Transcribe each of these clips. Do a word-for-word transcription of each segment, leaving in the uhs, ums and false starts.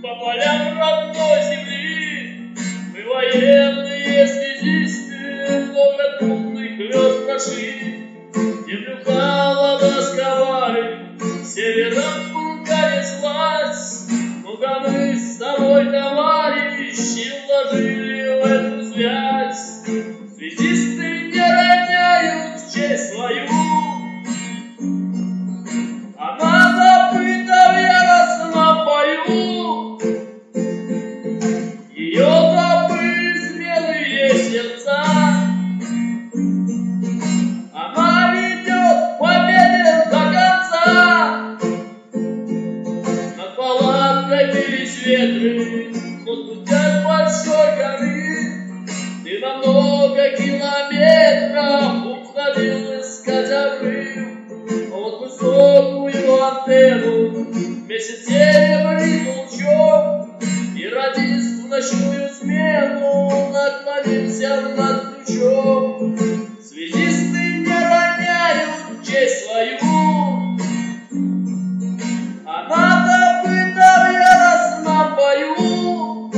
по полям родной земли. Мы военные связисты, много трудных грез прошли. Землю холода сковали, севером понеслась. Много мы с тобой, товарищи, вложили в эту связь. Связисты не роняют честь свою, она забыта в яростном бою. Ее забыли смелые сердца, она ведет к победе до конца. Над палаткой бились ветры, но спустя с большой горы ты на много километров уходил искать обрыв. Вот высокую антенну месяц серебрит лучом, и радист в ночную смену наклонился над ключом. Связисты не роняют честь свою, она забыта в яростном бою.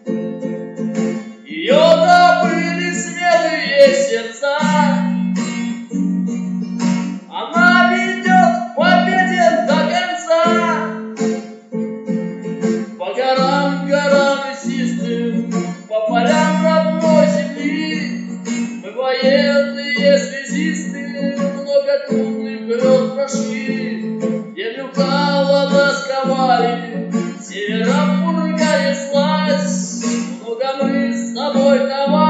Ее забыли смелые сердца, она ведет к победе до конца. По горам, горам лесистым, по полям родной земли, мы военные связисты, много трудных грез прошли. Землю холода сковали, севером пурга неслась. Много мы с тобой, товарищи,